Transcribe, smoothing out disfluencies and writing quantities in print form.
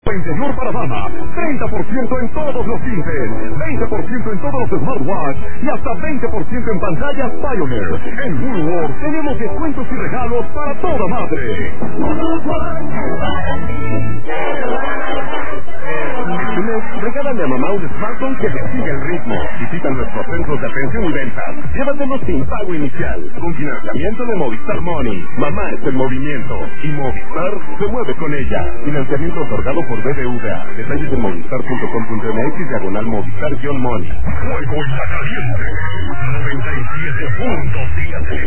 Interior para dama, 30% en todos los tintes, 20% en todos los smartwatch y hasta 20% en pantallas Pioneer. En Woolworth tenemos descuentos y regalos para toda madre. Regálale a mamá un smartphone que le siga el ritmo. Visita nuestros centros de atención y ventas. Llévatelos sin pago inicial, con financiamiento de Movistar Money. Mamá es el movimiento y Movistar se mueve con ella. Financiamiento otorgado por BBVA. Detalles en movistar.com.mx/Movistar-Money. Fuego en la caliente. 97.7.